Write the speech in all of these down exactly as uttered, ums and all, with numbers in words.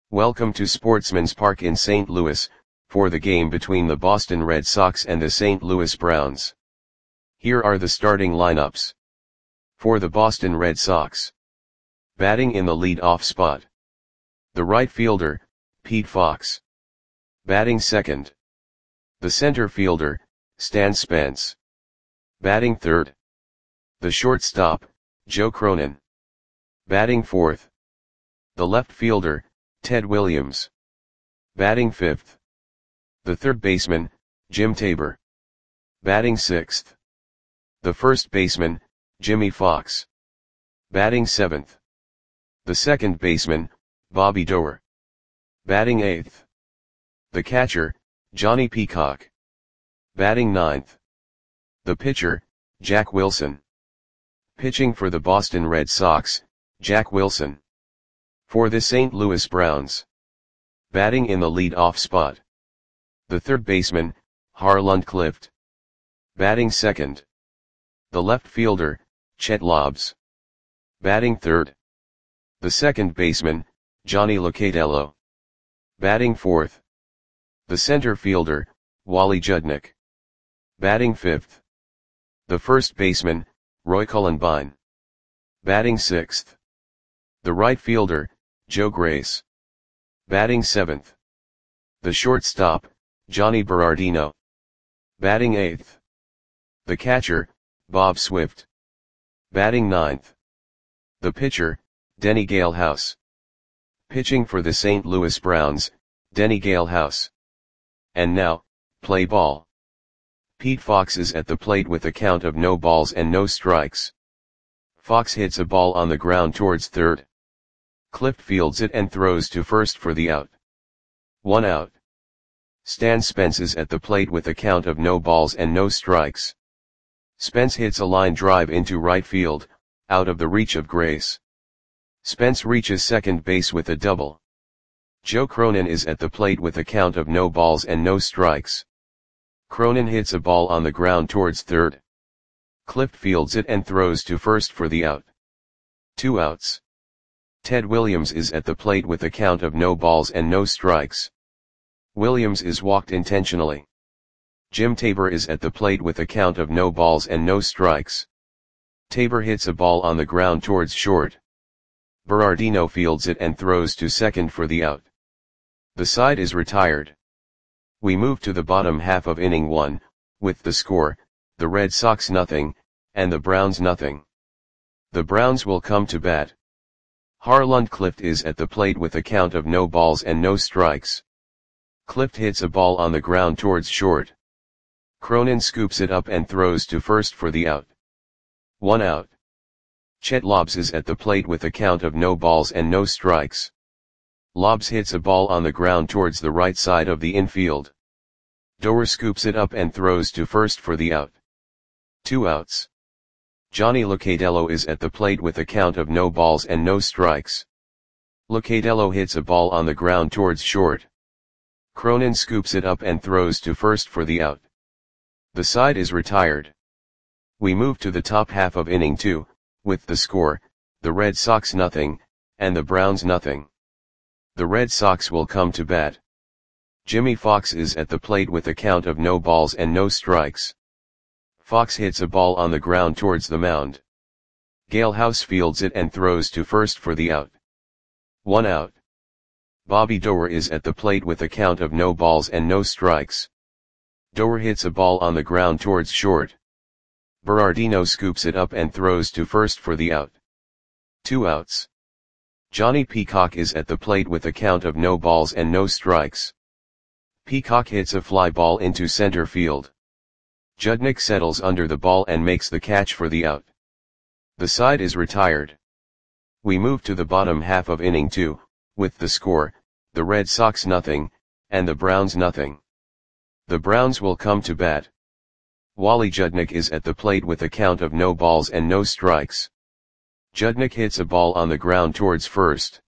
Welcome to Sportsman's Park in Saint Louis, for the game between the Boston Red Sox and the Saint Louis Browns. Here are the starting lineups. For the Boston Red Sox. Batting in the lead-off spot. The right fielder, Pete Fox. Batting second. The center fielder, Stan Spence. Batting third. The shortstop, Joe Cronin. Batting fourth. The left fielder, Ted Williams. Batting fifth. The third baseman, Jim Tabor. Batting sixth. The first baseman, Jimmie Foxx. Batting seventh. The second baseman, Bobby Doerr. Batting eighth. The catcher, Johnny Peacock. Batting ninth. The pitcher, Jack Wilson. Pitching for the Boston Red Sox, Jack Wilson. For the Saint Louis Browns. Batting in the lead-off spot. The third baseman, Harlan Clift. Batting second. The left fielder, Chet Lobbs. Batting third. The second baseman, Johnny Locatello. Batting fourth. The center fielder, Wally Judnick. Batting fifth. The first baseman, Roy Cullenbine. Batting sixth. The right fielder, Joe Grace. Batting seventh. The shortstop, Johnny Berardino. Batting eighth. The catcher, Bob Swift. Batting ninth. The pitcher, Denny Galehouse. Pitching for the Saint Louis Browns, Denny Galehouse. And now, play ball. Pete Fox is at the plate with a count of no balls and no strikes. Fox hits a ball on the ground towards third. Clift fields it and throws to first for the out. One out. Stan Spence is at the plate with a count of no balls and no strikes. Spence hits a line drive into right field, out of the reach of Grace. Spence reaches second base with a double. Joe Cronin is at the plate with a count of no balls and no strikes. Cronin hits a ball on the ground towards third. Clift fields it and throws to first for the out. Two outs. Ted Williams is at the plate with a count of no balls and no strikes. Williams is walked intentionally. Jim Tabor is at the plate with a count of no balls and no strikes. Tabor hits a ball on the ground towards short. Berardino fields it and throws to second for the out. The side is retired. We move to the bottom half of inning one, with the score, the Red Sox nothing, and the Browns nothing. The Browns will come to bat. Harlan Clift is at the plate with a count of no balls and no strikes. Clift hits a ball on the ground towards short. Cronin scoops it up and throws to first for the out. One out. Chet Lobbs is at the plate with a count of no balls and no strikes. Lobbs hits a ball on the ground towards the right side of the infield. Doerr scoops it up and throws to first for the out. Two outs. Johnny Locatello is at the plate with a count of no balls and no strikes. Locatello hits a ball on the ground towards short. Cronin scoops it up and throws to first for the out. The side is retired. We move to the top half of inning two, with the score, the Red Sox nothing, and the Browns nothing. The Red Sox will come to bat. Jimmie Foxx is at the plate with a count of no balls and no strikes. Fox hits a ball on the ground towards the mound. Galehouse fields it and throws to first for the out. One out. Bobby Doerr is at the plate with a count of no balls and no strikes. Doerr hits a ball on the ground towards short. Berardino scoops it up and throws to first for the out. Two outs. Johnny Peacock is at the plate with a count of no balls and no strikes. Peacock hits a fly ball into center field. Judnick settles under the ball and makes the catch for the out. The side is retired. We move to the bottom half of inning two, with the score, the Red Sox nothing, and the Browns nothing. The Browns will come to bat. Wally Judnick is at the plate with a count of no balls and no strikes. Judnick hits a ball on the ground towards first.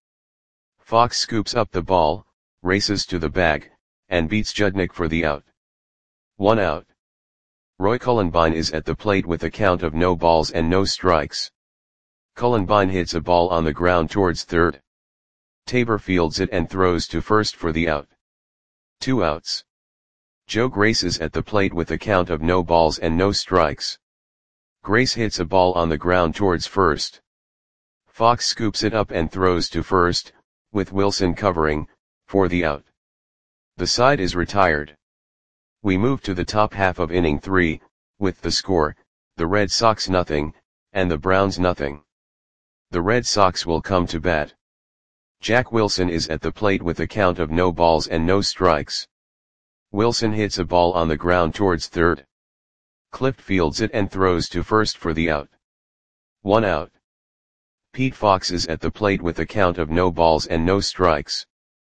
Fox scoops up the ball, races to the bag, and beats Judnick for the out. One out. Roy Cullenbine is at the plate with a count of no balls and no strikes. Cullenbine hits a ball on the ground towards third. Tabor fields it and throws to first for the out. Two outs. Joe graces at the plate with a count of no balls and no strikes. Grace hits a ball on the ground towards first. Fox scoops it up and throws to first, with Wilson covering, for the out. The side is retired. We move to the top half of inning three, with the score, the Red Sox nothing, and the Browns nothing. The Red Sox will come to bat. Jack Wilson is at the plate with a count of no balls and no strikes. Wilson hits a ball on the ground towards third. Clift fields it and throws to first for the out. One out. Pete Fox is at the plate with a count of no balls and no strikes.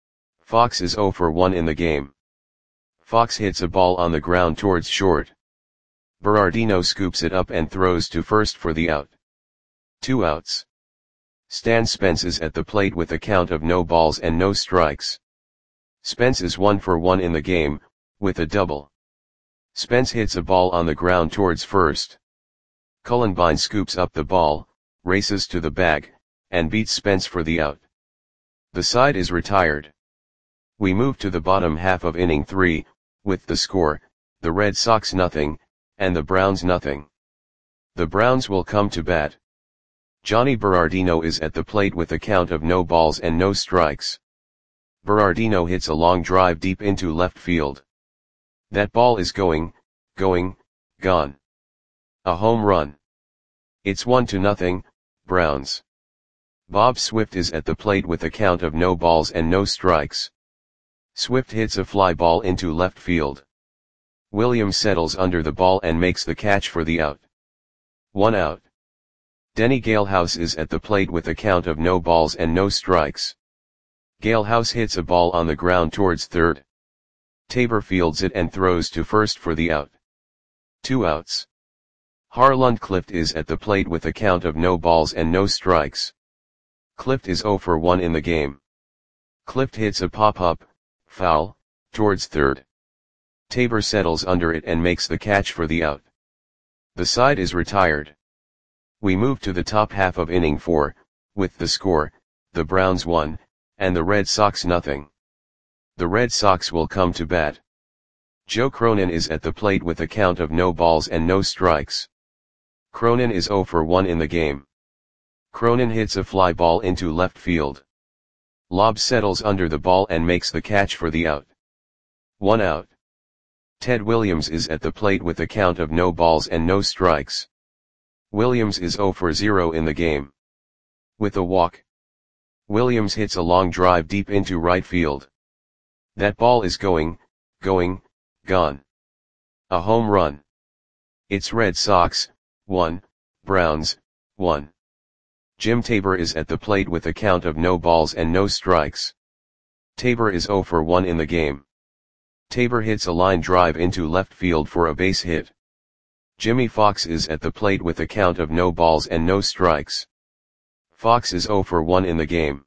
Fox is oh for one in the game. Fox hits a ball on the ground towards short. Berardino scoops it up and throws to first for the out. Two outs. Stan Spence is at the plate with a count of no balls and no strikes. Spence is one for one in the game, with a double. Spence hits a ball on the ground towards first. Cullenbine scoops up the ball, races to the bag, and beats Spence for the out. The side is retired. We move to the bottom half of inning three, with the score, the Red Sox nothing, and the Browns nothing. The Browns will come to bat. Johnny Berardino is at the plate with a count of no balls and no strikes. Berardino hits a long drive deep into left field. That ball is going, going, gone. A home run. It's one to nothing, Browns. Bob Swift is at the plate with a count of no balls and no strikes. Swift hits a fly ball into left field. Williams settles under the ball and makes the catch for the out. One out. Denny Galehouse is at the plate with a count of no balls and no strikes. Galehouse hits a ball on the ground towards third. Tabor fields it and throws to first for the out. Two outs. Harlund Clift is at the plate with a count of no balls and no strikes. Clift is oh for one in the game. Clift hits a pop-up, foul, towards third. Tabor settles under it and makes the catch for the out. The side is retired. We move to the top half of inning four, with the score, the Browns one, and the Red Sox nothing. The Red Sox will come to bat. Joe Cronin is at the plate with a count of no balls and no strikes. Cronin is oh for one in the game. Cronin hits a fly ball into left field. Lobb settles under the ball and makes the catch for the out. One out. Ted Williams is at the plate with a count of no balls and no strikes. Williams is oh for zero in the game. With a walk. Williams hits a long drive deep into right field. That ball is going, going, gone. A home run. It's Red Sox, one, Browns, one. Jim Tabor is at the plate with a count of no balls and no strikes. Tabor is oh for one in the game. Tabor hits a line drive into left field for a base hit. Jimmy Fox is at the plate with a count of no balls and no strikes. Fox is oh for one in the game.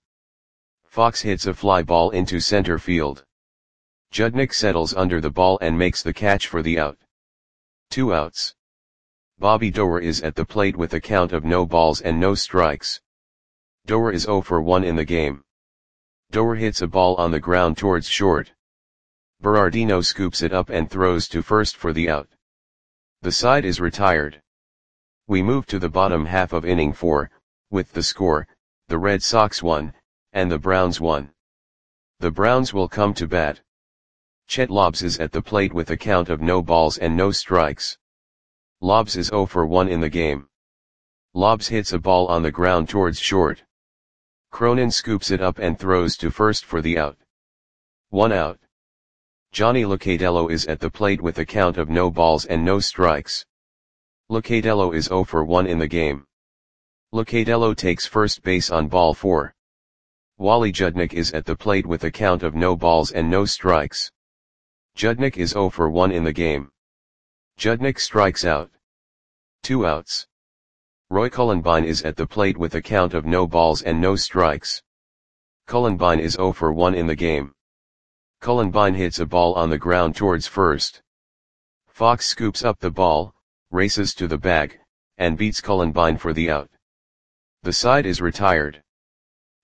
Fox hits a fly ball into center field. Judnick settles under the ball and makes the catch for the out. Two outs. Bobby Doerr is at the plate with a count of no balls and no strikes. Doerr is oh for one in the game. Doerr hits a ball on the ground towards short. Berardino scoops it up and throws to first for the out. The side is retired. We move to the bottom half of inning four, with the score, the Red Sox one, and the Browns one. The Browns will come to bat. Chet Lobbs is at the plate with a count of no balls and no strikes. Lobbs is oh for one in the game. Lobbs hits a ball on the ground towards short. Cronin scoops it up and throws to first for the out. One out. Johnny Locatello is at the plate with a count of no balls and no strikes. Locatello is oh for one in the game. Locatello takes first base on ball four. Wally Judnick is at the plate with a count of no balls and no strikes. Judnick is oh for one in the game. Judnick strikes out. Two outs. Roy Cullenbine is at the plate with a count of no balls and no strikes. Cullenbine is oh for one in the game. Cullenbine hits a ball on the ground towards first. Fox scoops up the ball, races to the bag, and beats Cullenbine for the out. The side is retired.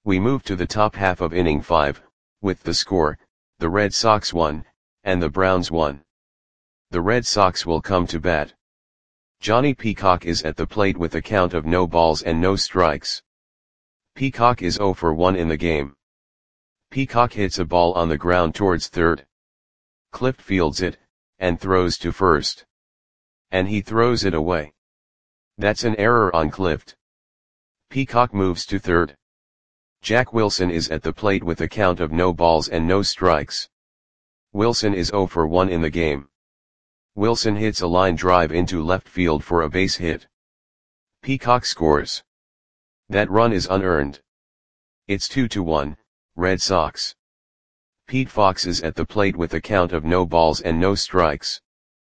We move to the top half of inning five, with the score, the Red Sox one, and the Browns one. The Red Sox will come to bat. Johnny Peacock is at the plate with a count of no balls and no strikes. Peacock is oh for one in the game. Peacock hits a ball on the ground towards third. Clift fields it, and throws to first. And he throws it away. That's an error on Clift. Peacock moves to third. Jack Wilson is at the plate with a count of no balls and no strikes. Wilson is oh for one in the game. Wilson hits a line drive into left field for a base hit. Peacock scores. That run is unearned. It's two to one, Red Sox. Pete Fox is at the plate with a count of no balls and no strikes.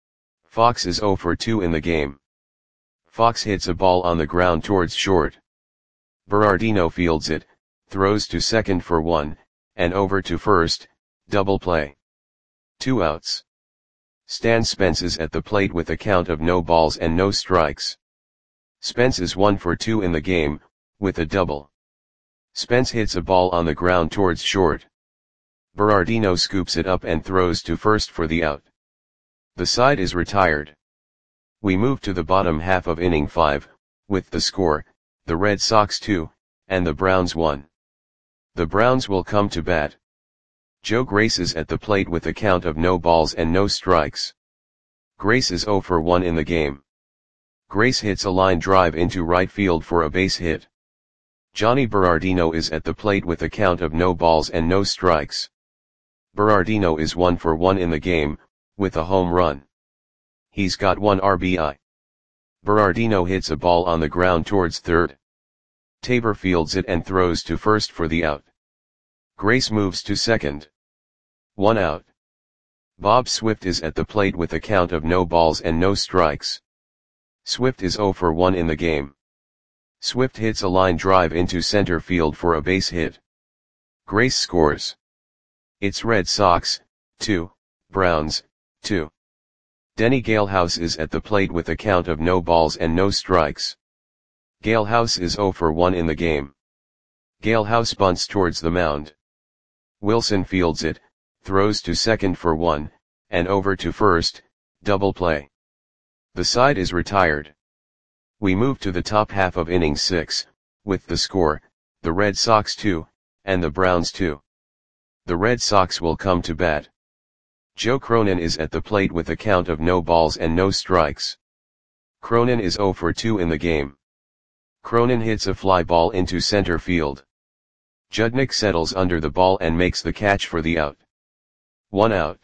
Fox is oh for two in the game. Fox hits a ball on the ground towards short. Berardino fields it, throws to second for one, and over to first, double play. Two outs. Stan Spence is at the plate with a count of no balls and no strikes. Spence is one for two in the game, with a double. Spence hits a ball on the ground towards short. Berardino scoops it up and throws to first for the out. The side is retired. We move to the bottom half of inning five, with the score, the Red Sox two, and the Browns one. The Browns will come to bat. Joe Grace is at the plate with a count of no balls and no strikes. Grace is oh for one in the game. Grace hits a line drive into right field for a base hit. Johnny Berardino is at the plate with a count of no balls and no strikes. Berardino is one for one in the game, with a home run. He's got one R B I. Berardino hits a ball on the ground towards third. Tabor fields it and throws to first for the out. Grace moves to second. One out. Bob Swift is at the plate with a count of no balls and no strikes. Swift is oh for one in the game. Swift hits a line drive into center field for a base hit. Grace scores. It's Red Sox, two, Browns, two. Denny Galehouse is at the plate with a count of no balls and no strikes. Galehouse is oh for one in the game. Galehouse bunts towards the mound. Wilson fields it, throws to second for one, and over to first, double play. The side is retired. We move to the top half of inning six, with the score, the Red Sox two, and the Browns two. The Red Sox will come to bat. Joe Cronin is at the plate with a count of no balls and no strikes. Cronin is oh for two in the game. Cronin hits a fly ball into center field. Judnick settles under the ball and makes the catch for the out. One out.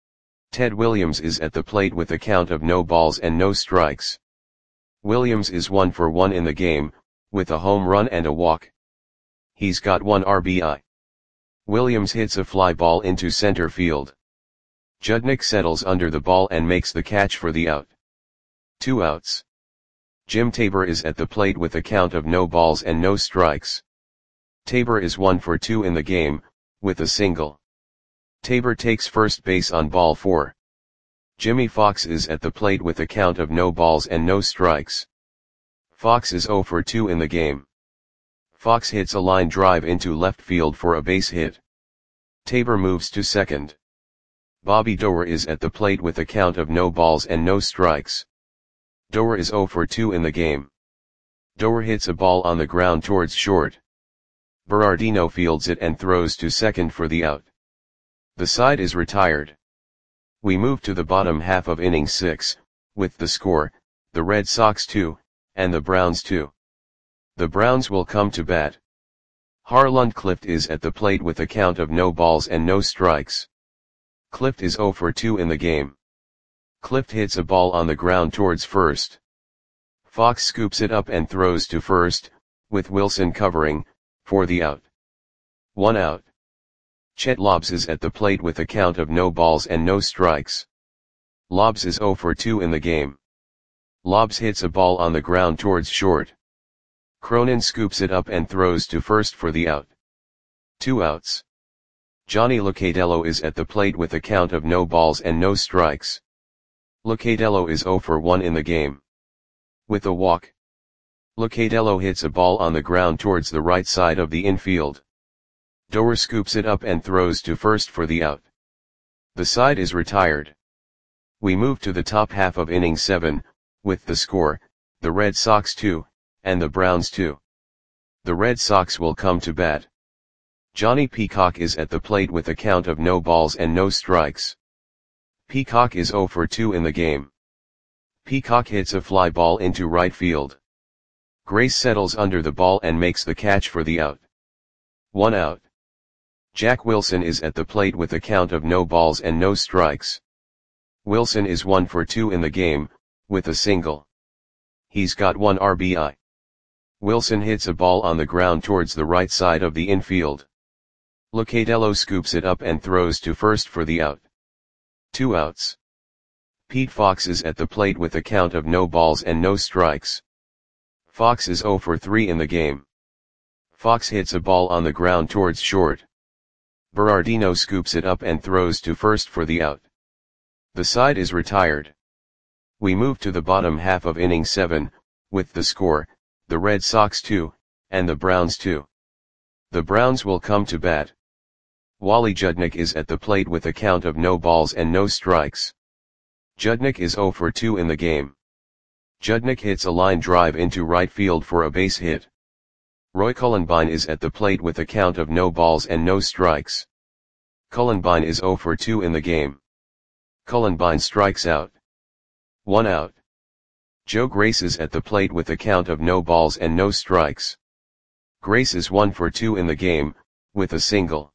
Ted Williams is at the plate with a count of no balls and no strikes. Williams is one for one in the game, with a home run and a walk. He's got one R B I. Williams hits a fly ball into center field. Judnick settles under the ball and makes the catch for the out. Two outs. Jim Tabor is at the plate with a count of no balls and no strikes. Tabor is one for two in the game, with a single. Tabor takes first base on ball four. Jimmy Fox is at the plate with a count of no balls and no strikes. Fox is oh for two in the game. Fox hits a line drive into left field for a base hit. Tabor moves to second. Bobby Doerr is at the plate with a count of no balls and no strikes. Doerr is oh for two in the game. Doerr hits a ball on the ground towards short. Berardino fields it and throws to second for the out. The side is retired. We move to the bottom half of inning six, with the score, the Red Sox two, and the Browns two. The Browns will come to bat. Harland Clift is at the plate with a count of no balls and no strikes. Clift is oh for two in the game. Clift hits a ball on the ground towards first. Fox scoops it up and throws to first, with Wilson covering, for the out. One out. Chet Lobbs is at the plate with a count of no balls and no strikes. Lobbs is oh for two in the game. Lobbs hits a ball on the ground towards short. Cronin scoops it up and throws to first for the out. Two outs. Johnny Locatello is at the plate with a count of no balls and no strikes. Locatello is oh for one in the game. With a walk. Locatello hits a ball on the ground towards the right side of the infield. Doer scoops it up and throws to first for the out. The side is retired. We move to the top half of inning seven, with the score, the Red Sox two, and the Browns two. The Red Sox will come to bat. Johnny Peacock is at the plate with a count of no balls and no strikes. Peacock is oh for two in the game. Peacock hits a fly ball into right field. Grace settles under the ball and makes the catch for the out. One out. Jack Wilson is at the plate with a count of no balls and no strikes. Wilson is one for two in the game, with a single. He's got one R B I. Wilson hits a ball on the ground towards the right side of the infield. Locatello scoops it up and throws to first for the out. Two outs. Pete Fox is at the plate with a count of no balls and no strikes. Fox is oh for three in the game. Fox hits a ball on the ground towards short. Berardino scoops it up and throws to first for the out. The side is retired. We move to the bottom half of inning seven, with the score, the Red Sox two, and the Browns two. The Browns will come to bat. Wally Judnick is at the plate with a count of no balls and no strikes. Judnick is oh for two in the game. Judnick hits a line drive into right field for a base hit. Roy Cullenbine is at the plate with a count of no balls and no strikes. Cullenbine is oh for two in the game. Cullenbine strikes out. One out. Joe Grace is at the plate with a count of no balls and no strikes. Grace is one for two in the game, with a single.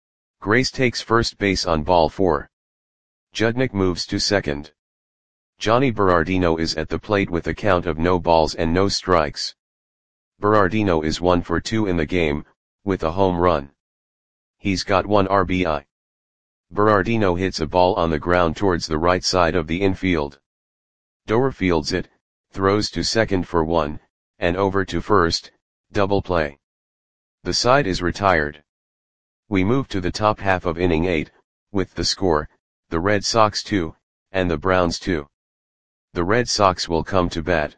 Grace takes first base on ball four. Judnick moves to second. Johnny Berardino is at the plate with a count of no balls and no strikes. Berardino is one for two in the game, with a home run. He's got one R B I. Berardino hits a ball on the ground towards the right side of the infield. Doer fields it, throws to second for one, and over to first, double play. The side is retired. We move to the top half of inning eight, with the score, the Red Sox two, and the Browns two. The Red Sox will come to bat.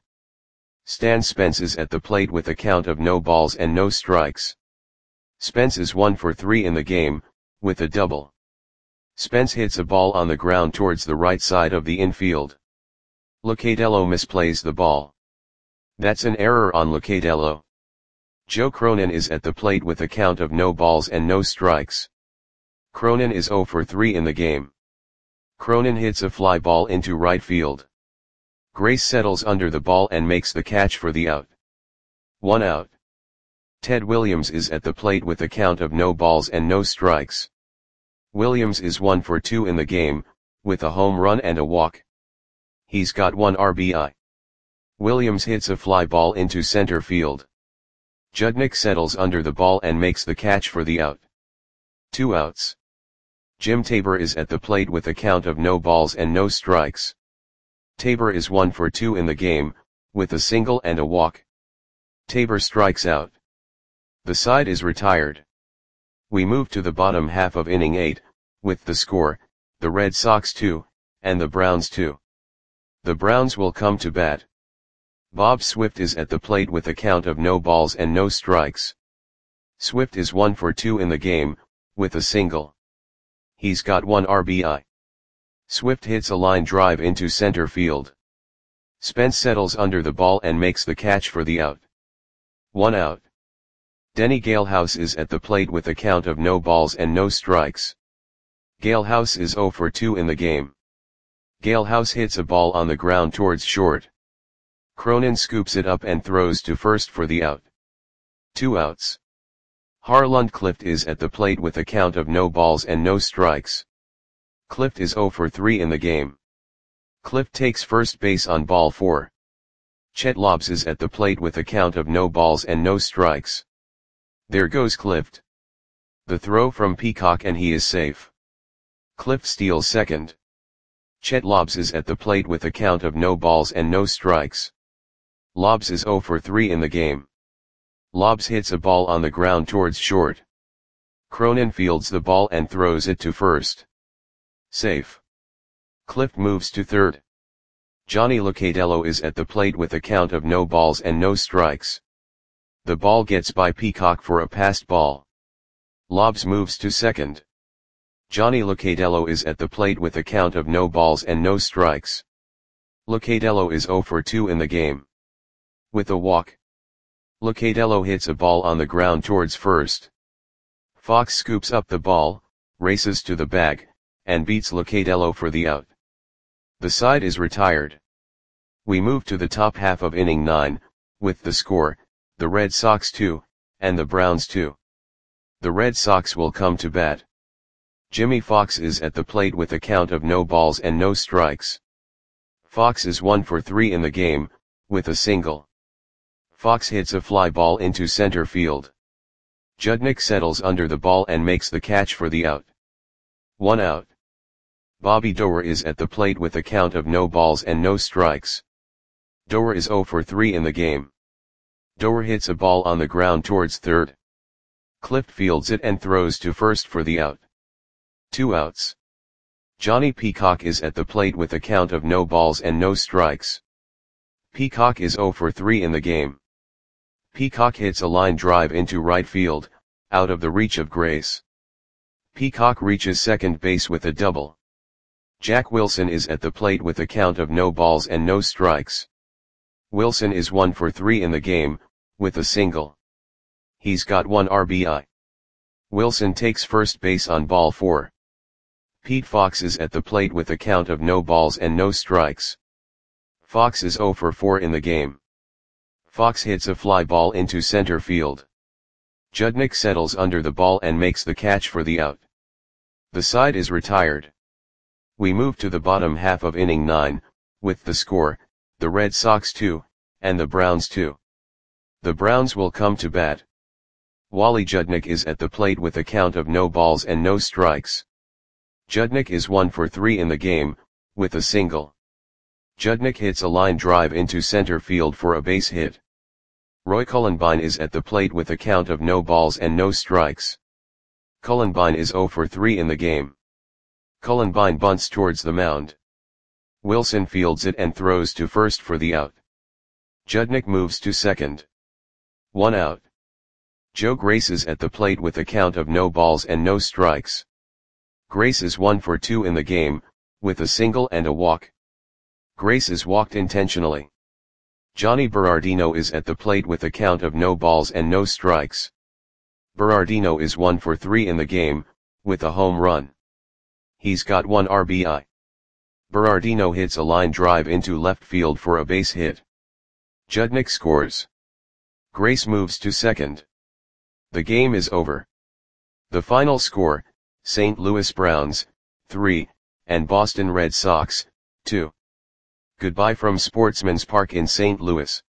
Stan Spence is at the plate with a count of no balls and no strikes. Spence is one for three in the game, with a double. Spence hits a ball on the ground towards the right side of the infield. Locatello misplays the ball. That's an error on Locatello. Joe Cronin is at the plate with a count of no balls and no strikes. Cronin is oh for three in the game. Cronin hits a fly ball into right field. Grace settles under the ball and makes the catch for the out. One out. Ted Williams is at the plate with a count of no balls and no strikes. Williams is one for two in the game, with a home run and a walk. He's got one R B I. Williams hits a fly ball into center field. Judnick settles under the ball and makes the catch for the out. Two outs. Jim Tabor is at the plate with a count of no balls and no strikes. Tabor is one for two in the game, with a single and a walk. Tabor strikes out. The side is retired. We move to the bottom half of inning eight, with the score, the Red Sox two, and the Browns two. The Browns will come to bat. Bob Swift is at the plate with a count of no balls and no strikes. Swift is one for two in the game, with a single. He's got one R B I. Swift hits a line drive into center field. Spence settles under the ball and makes the catch for the out. One out. Denny Galehouse is at the plate with a count of no balls and no strikes. Galehouse is oh for two in the game. Galehouse hits a ball on the ground towards short. Cronin scoops it up and throws to first for the out. Two outs. Harland Clift is at the plate with a count of no balls and no strikes. Clift is oh for three in the game. Clift takes first base on ball four. Chet Lobbs is at the plate with a count of no balls and no strikes. There goes Clift. The throw from Peacock and he is safe. Clift steals second. Chet Lobbs is at the plate with a count of no balls and no strikes. Lobbs is oh for three in the game. Lobbs hits a ball on the ground towards short. Cronin fields the ball and throws it to first. Safe. Clift moves to third. Johnny Locatello is at the plate with a count of no balls and no strikes. The ball gets by Peacock for a passed ball. Lobbs moves to second. Johnny Locatello is at the plate with a count of no balls and no strikes. Locatello is zero for two in the game. With a walk, Locatello hits a ball on the ground towards first. Fox scoops up the ball, races to the bag, and beats Locatello for the out. The side is retired. We move to the top half of inning nine, with the score, the Red Sox two, and the Browns two. The Red Sox will come to bat. Jimmy Fox is at the plate with a count of no balls and no strikes. Fox is one for three in the game, with a single. Fox hits a fly ball into center field. Judnick settles under the ball and makes the catch for the out. One out. Bobby Doerr is at the plate with a count of no balls and no strikes. Doerr is zero for three in the game. Doerr hits a ball on the ground towards third. Clift fields it and throws to first for the out. Two outs. Johnny Peacock is at the plate with a count of no balls and no strikes. Peacock is zero for three in the game. Peacock hits a line drive into right field, out of the reach of Grace. Peacock reaches second base with a double. Jack Wilson is at the plate with a count of no balls and no strikes. Wilson is one for three in the game, with a single. He's got one R B I. Wilson takes first base on ball four. Pete Fox is at the plate with a count of no balls and no strikes. Fox is zero for four in the game. Fox hits a fly ball into center field. Judnick settles under the ball and makes the catch for the out. The side is retired. We move to the bottom half of inning nine, with the score, the Red Sox two, and the Browns two. The Browns will come to bat. Wally Judnick is at the plate with a count of no balls and no strikes. Judnick is one for three in the game, with a single. Judnick hits a line drive into center field for a base hit. Roy Cullenbine is at the plate with a count of no balls and no strikes. Cullenbine is zero for three in the game. Cullenbine bunts towards the mound. Wilson fields it and throws to first for the out. Judnick moves to second. One out. Joe Grace is at the plate with a count of no balls and no strikes. Grace is one for two in the game, with a single and a walk. Grace is walked intentionally. Johnny Berardino is at the plate with a count of no balls and no strikes. Berardino is one for three in the game, with a home run. He's got one R B I. Berardino hits a line drive into left field for a base hit. Judnick scores. Grace moves to second. The game is over. The final score, Saint Louis Browns, three, and Boston Red Sox, two. Goodbye from Sportsman's Park in Saint Louis.